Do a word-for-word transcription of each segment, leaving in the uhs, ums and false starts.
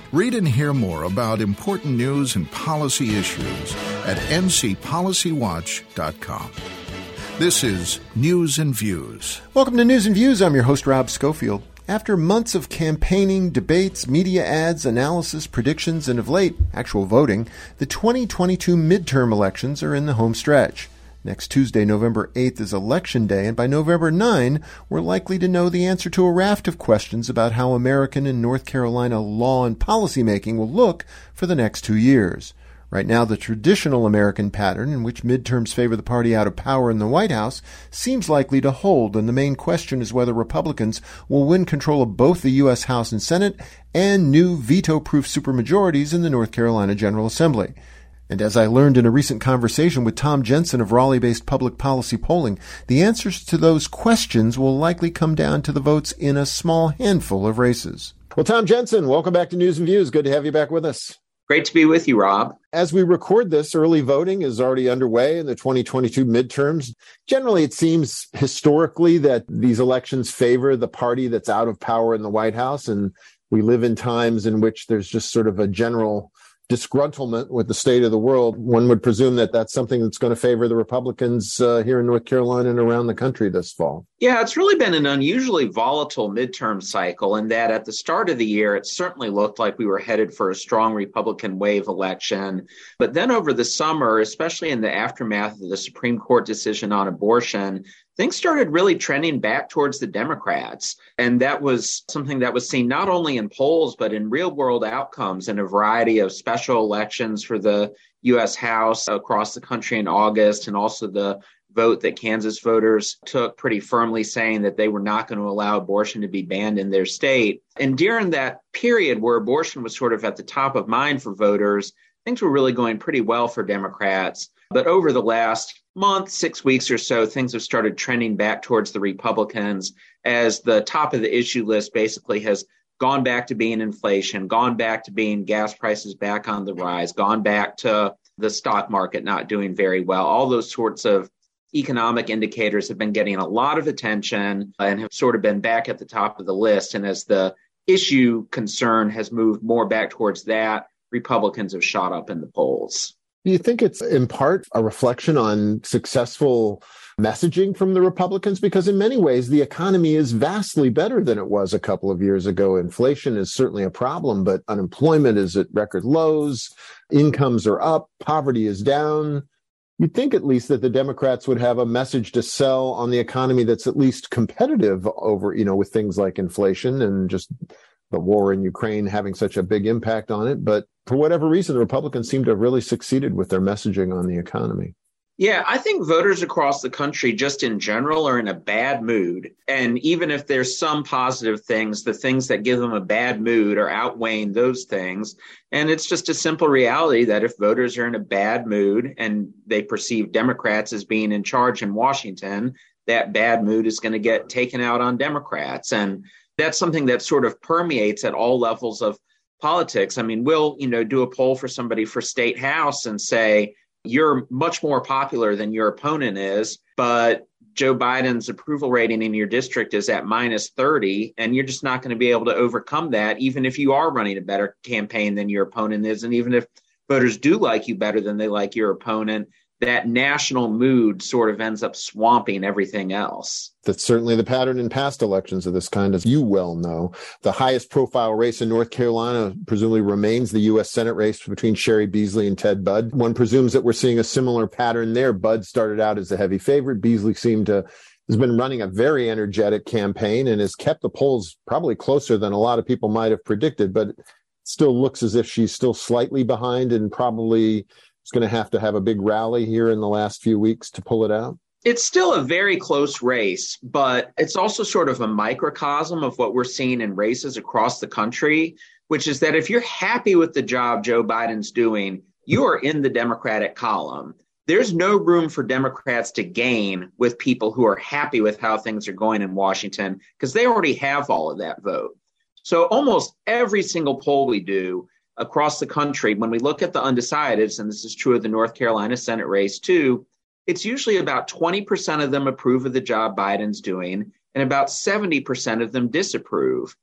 Read and hear more about important news and policy issues at n c policy watch dot com. This is News and Views. Welcome to News and Views. I'm your host, Rob Schofield. After months of campaigning, debates, media ads, analysis, predictions, and of late, actual voting, the twenty twenty-two midterm elections are in the home stretch. Next Tuesday, November eighth, is Election Day, and by November ninth, we're likely to know the answer to a raft of questions about how American and North Carolina law and policymaking will look for the next two years. Right now, the traditional American pattern in which midterms favor the party out of power in the White House seems likely to hold, and the main question is whether Republicans will win control of both the U S House and Senate and new veto-proof supermajorities in the North Carolina General Assembly. And as I learned in a recent conversation with Tom Jensen of Raleigh-based public policy polling, the answers to those questions will likely come down to the votes in a small handful of races. Well, Tom Jensen, welcome back to News and Views. Good to have you back with us. Great to be with you, Rob. As we record this, early voting is already underway in the twenty twenty-two midterms. Generally, it seems historically that these elections favor the party that's out of power in the White House, and we live in times in which there's just sort of a general disgruntlement with the state of the world. One would presume that that's something that's going to favor the Republicans uh, here in North Carolina and around the country this fall. Yeah, it's really been an unusually volatile midterm cycle in that at the start of the year, it certainly looked like we were headed for a strong Republican wave election. But then over the summer, especially in the aftermath of the Supreme Court decision on abortion, things started really trending back towards the Democrats. And that was something that was seen not only in polls, but in real world outcomes in a variety of special elections for the U S House across the country in August, and also the vote that Kansas voters took pretty firmly saying that they were not going to allow abortion to be banned in their state. And during that period where abortion was sort of at the top of mind for voters, things were really going pretty well for Democrats. But over the last month, six weeks or so, things have started trending back towards the Republicans as the top of the issue list basically has gone back to being inflation, gone back to being gas prices back on the rise, gone back to the stock market not doing very well. All those sorts of economic indicators have been getting a lot of attention and have sort of been back at the top of the list. And as the issue concern has moved more back towards that, Republicans have shot up in the polls. Do you think it's in part a reflection on successful messaging from the Republicans? Because in many ways, the economy is vastly better than it was a couple of years ago. Inflation is certainly a problem, but unemployment is at record lows. Incomes are up. Poverty is down. You'd think at least that the Democrats would have a message to sell on the economy that's at least competitive over, you know, with things like inflation and just the war in Ukraine having such a big impact on it. But for whatever reason, the Republicans seem to have really succeeded with their messaging on the economy. Yeah, I think voters across the country just in general are in a bad mood. And even if there's some positive things, the things that give them a bad mood are outweighing those things. And it's just a simple reality that if voters are in a bad mood and they perceive Democrats as being in charge in Washington, that bad mood is going to get taken out on Democrats. And that's something that sort of permeates at all levels of politics. I mean, we'll, you know, do a poll for somebody for state house and say, you're much more popular than your opponent is, but Joe Biden's approval rating in your district is at minus thirty, and you're just not going to be able to overcome that, even if you are running a better campaign than your opponent is. And even if voters do like you better than they like your opponent, that national mood sort of ends up swamping everything else. That's certainly the pattern in past elections of this kind, as you well know. The highest profile race in North Carolina presumably remains the U S Senate race between Sherry Beasley and Ted Budd. One presumes that we're seeing a similar pattern there. Budd started out as a heavy favorite. Beasley seemed to has been running a very energetic campaign and has kept the polls probably closer than a lot of people might have predicted, but it still looks as if she's still slightly behind and probably is going to have to have a big rally here in the last few weeks to pull it out. It's still a very close race, but it's also sort of a microcosm of what we're seeing in races across the country, which is that if you're happy with the job Joe Biden's doing, you are in the Democratic column. There's no room for Democrats to gain with people who are happy with how things are going in Washington because they already have all of that vote. So almost every single poll we do across the country, when we look at the undecideds, and this is true of the North Carolina Senate race too, it's usually about twenty percent of them approve of the job Biden's doing, and about seventy percent of them disapprove.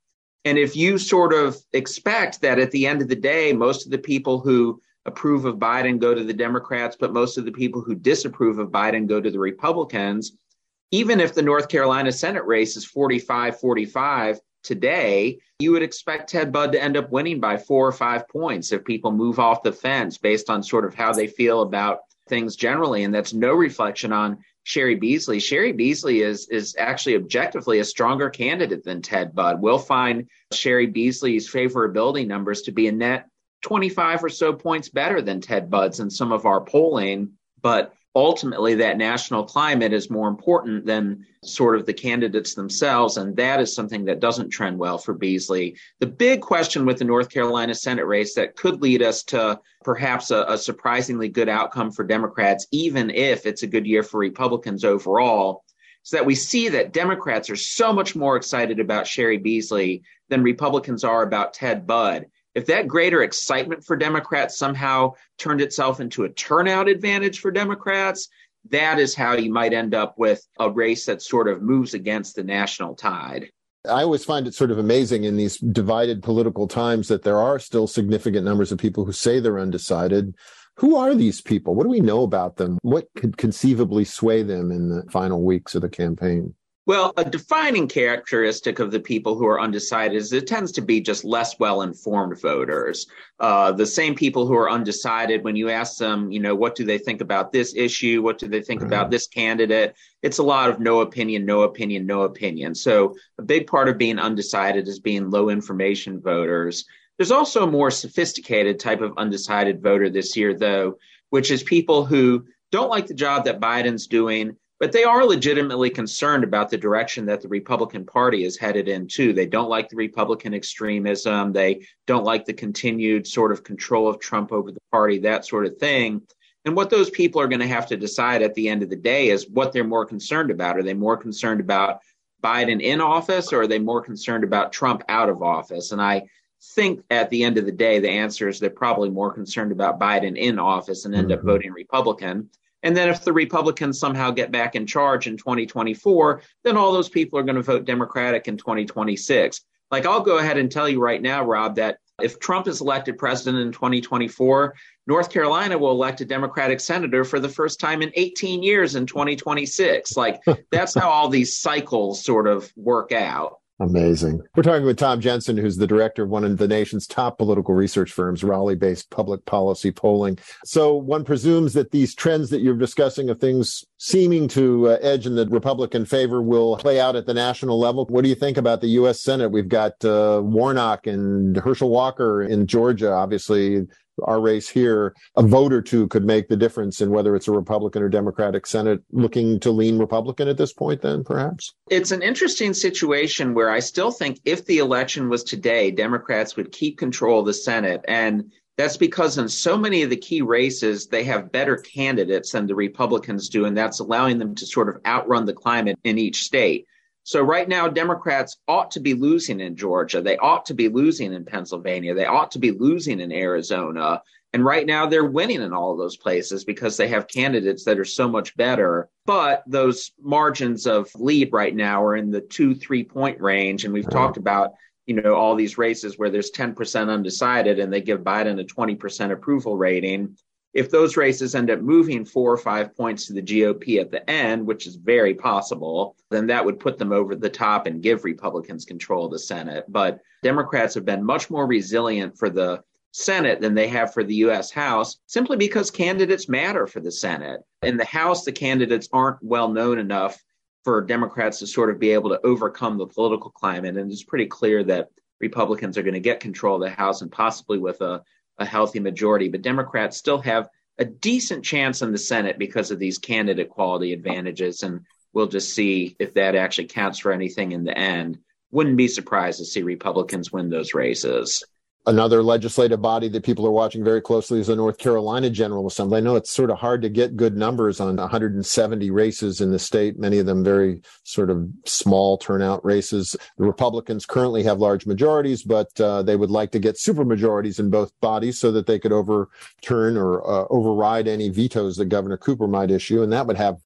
And if you sort of expect that at the end of the day, most of the people who approve of Biden go to the Democrats, but most of the people who disapprove of Biden go to the Republicans, even if the North Carolina Senate race is forty-five forty-five today, you would expect Ted Budd to end up winning by four or five points if people move off the fence based on sort of how they feel about things generally. And that's no reflection on Cheri Beasley. Cheri Beasley is is actually objectively a stronger candidate than Ted Budd. We'll find Cheri Beasley's favorability numbers to be a net twenty-five or so points better than Ted Budd's in some of our polling. But ultimately, that national climate is more important than sort of the candidates themselves. And that is something that doesn't trend well for Beasley. The big question with the North Carolina Senate race that could lead us to perhaps a, a surprisingly good outcome for Democrats, even if it's a good year for Republicans overall, is that we see that Democrats are so much more excited about Cheri Beasley than Republicans are about Ted Budd. If that greater excitement for Democrats somehow turned itself into a turnout advantage for Democrats, that is how you might end up with a race that sort of moves against the national tide. I always find it sort of amazing in these divided political times that there are still significant numbers of people who say they're undecided. Who are these people? What do we know about them? What could conceivably sway them in the final weeks of the campaign? Well, a defining characteristic of the people who are undecided is it tends to be just less well-informed voters. Uh, the same people who are undecided, when you ask them, you know, what do they think about this issue? What do they think mm-hmm. about this candidate? It's a lot of no opinion, no opinion, no opinion. So a big part of being undecided is being low information voters. There's also a more sophisticated type of undecided voter this year, though, which is people who don't like the job that Biden's doing, but they are legitimately concerned about the direction that the Republican Party is headed into. They don't like the Republican extremism. They don't like the continued sort of control of Trump over the party, that sort of thing. And what those people are going to have to decide at the end of the day is what they're more concerned about. Are they more concerned about Biden in office, or are they more concerned about Trump out of office? And I think at the end of the day, the answer is they're probably more concerned about Biden in office and end mm-hmm. up voting Republican. And then if the Republicans somehow get back in charge in twenty twenty-four, then all those people are going to vote Democratic in twenty twenty-six. Like, I'll go ahead and tell you right now, Rob, that if Trump is elected president in twenty twenty-four, North Carolina will elect a Democratic senator for the first time in eighteen years in twenty twenty-six. Like, that's how all these cycles sort of work out. Amazing. We're talking with Tom Jensen, who's the director of one of the nation's top political research firms, Raleigh-based Public Policy Polling. So one presumes that these trends that you're discussing of things seeming to uh, edge in the Republican favor will play out at the national level. What do you think about the U S Senate? We've got uh, Warnock and Herschel Walker in Georgia, obviously. Our race here, a vote or two could make the difference in whether it's a Republican or Democratic Senate. Looking to lean Republican at this point, then, perhaps? It's an interesting situation where I still think if the election was today, Democrats would keep control of the Senate. And that's because in so many of the key races, they have better candidates than the Republicans do, and that's allowing them to sort of outrun the climate in each state. So right now, Democrats ought to be losing in Georgia. They ought to be losing in Pennsylvania. They ought to be losing in Arizona. And right now, they're winning in all of those places because they have candidates that are so much better. But those margins of lead right now are in the two, three point range. And we've right. talked about, you know, all these races where there's ten percent undecided and they give Biden a twenty percent approval rating. If those races end up moving four or five points to the G O P at the end, which is very possible, then that would put them over the top and give Republicans control of the Senate. But Democrats have been much more resilient for the Senate than they have for the U S House, simply because candidates matter for the Senate. In the House, the candidates aren't well known enough for Democrats to sort of be able to overcome the political climate. And it's pretty clear that Republicans are going to get control of the House and possibly with a a healthy majority, but Democrats still have a decent chance in the Senate because of these candidate quality advantages. And we'll just see if that actually counts for anything in the end. Wouldn't be surprised to see Republicans win those races. Another legislative body that people are watching very closely is the North Carolina General Assembly. I know it's sort of hard to get good numbers on one hundred seventy races in the state, many of them very sort of small turnout races. The Republicans currently have large majorities, but uh, they would like to get supermajorities in both bodies so that they could overturn or uh, override any vetoes that Governor Cooper might issue. And that would have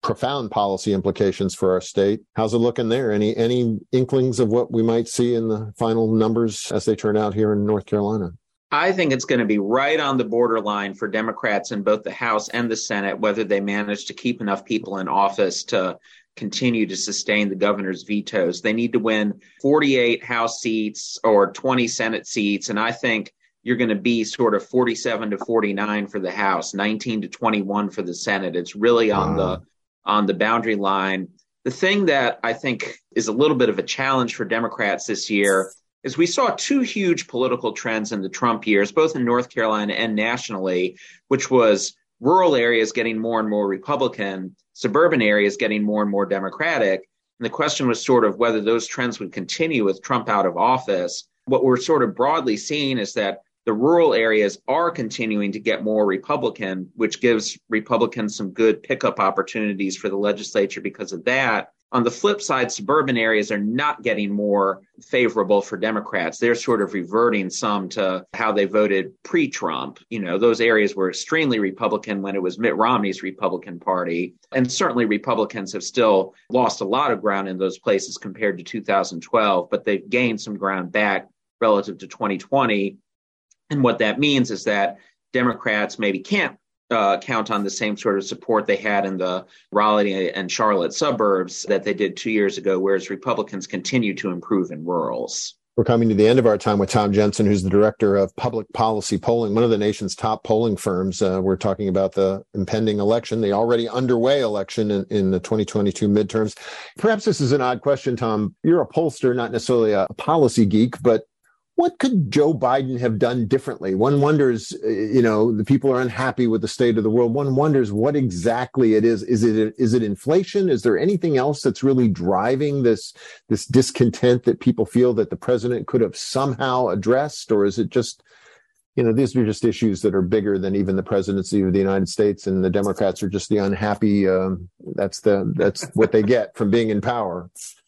profound policy implications for our state. How's it looking there? Any any inklings of what we might see in the final numbers as they turn out here in North Carolina? I think it's going to be right on the borderline for Democrats in both the House and the Senate, whether they manage to keep enough people in office to continue to sustain the governor's vetoes. They need to win forty-eight House seats or twenty Senate seats. And I think you're going to be sort of forty-seven to forty-nine for the House, nineteen to twenty-one for the Senate. It's really on wow. the on the boundary line. The thing that I think is a little bit of a challenge for Democrats this year is we saw two huge political trends in the Trump years, both in North Carolina and nationally, which was rural areas getting more and more Republican, suburban areas getting more and more Democratic. And the question was sort of whether those trends would continue with Trump out of office. What we're sort of broadly seeing is that the rural areas are continuing to get more Republican, which gives Republicans some good pickup opportunities for the legislature because of that. On the flip side, suburban areas are not getting more favorable for Democrats. They're sort of reverting some to how they voted pre-Trump. You know, those areas were extremely Republican when it was Mitt Romney's Republican Party. And certainly Republicans have still lost a lot of ground in those places compared to two thousand twelve, but they've gained some ground back relative to twenty twenty. And what that means is that Democrats maybe can't Uh, count on the same sort of support they had in the Raleigh and Charlotte suburbs that they did two years ago, whereas Republicans continue to improve in rurals. We're coming to the end of our time with Tom Jensen, who's the director of public policy polling, one of the nation's top polling firms. Uh, we're talking about the impending election, the already underway election in, in the twenty twenty-two midterms. Perhaps this is an odd question, Tom. You're a pollster, not necessarily a policy geek, but what could Joe Biden have done differently? One wonders, you know, the people are unhappy with the state of the world. One wonders what exactly it is. Is it is it inflation? Is there anything else that's really driving this this discontent that people feel that the president could have somehow addressed? Or is it just, you know, these are just issues that are bigger than even the presidency of the United States, and the Democrats are just the unhappy. Um, that's the that's what they get from being in power.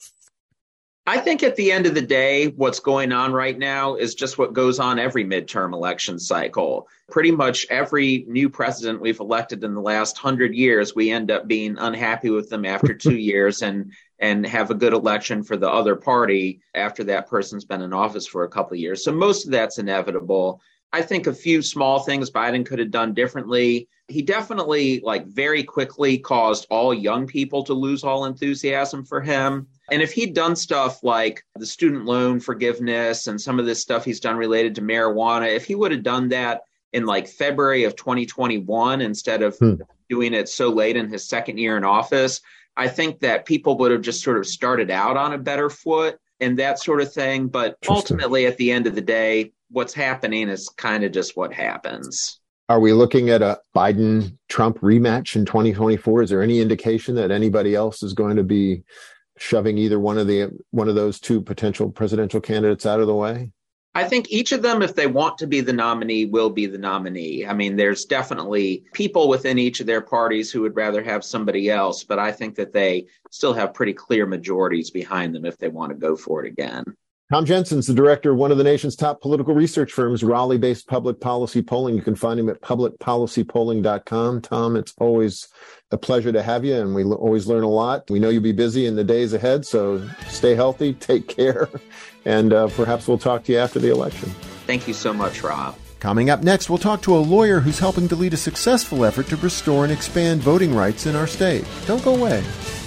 I think at the end of the day, what's going on right now is just what goes on every midterm election cycle. Pretty much every new president we've elected in the last hundred years, we end up being unhappy with them after two years and and have a good election for the other party after that person's been in office for a couple of years. So most of that's inevitable. I think a few small things Biden could have done differently. He definitely, like, very quickly caused all young people to lose all enthusiasm for him. And if he'd done stuff like the student loan forgiveness and some of this stuff he's done related to marijuana, if he would have done that in like February of twenty twenty-one instead of hmm. doing it so late in his second year in office, I think that people would have just sort of started out on a better foot and that sort of thing. But ultimately, at the end of the day, what's happening is kind of just what happens. Are we looking at a Biden-Trump rematch in twenty twenty-four? Is there any indication that anybody else is going to be shoving either one of the one of those two potential presidential candidates out of the way? I think each of them, if they want to be the nominee, will be the nominee. I mean, there's definitely people within each of their parties who would rather have somebody else, but I think that they still have pretty clear majorities behind them if they want to go for it again. Tom Jensen's the director of one of the nation's top political research firms, Raleigh-based Public Policy Polling. You can find him at public policy polling dot com. Tom, it's always a pleasure to have you, and we always learn a lot. We know you'll be busy in the days ahead, so stay healthy, take care, and uh, perhaps we'll talk to you after the election. Thank you so much, Rob. Coming up next, we'll talk to a lawyer who's helping to lead a successful effort to restore and expand voting rights in our state. Don't go away.